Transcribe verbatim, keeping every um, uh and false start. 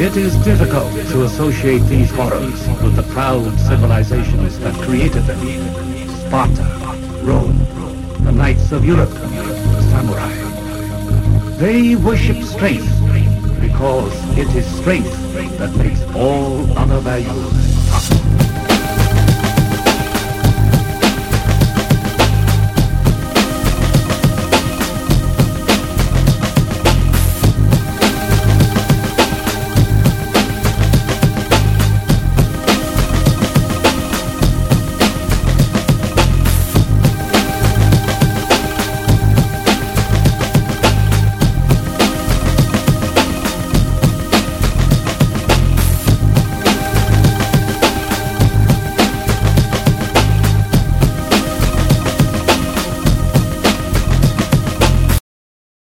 It is difficult to associate these horrors with the proud civilizations that created them. Sparta, Rome, the knights of Europe, the samurai. They worship strength because it is strength that makes all other values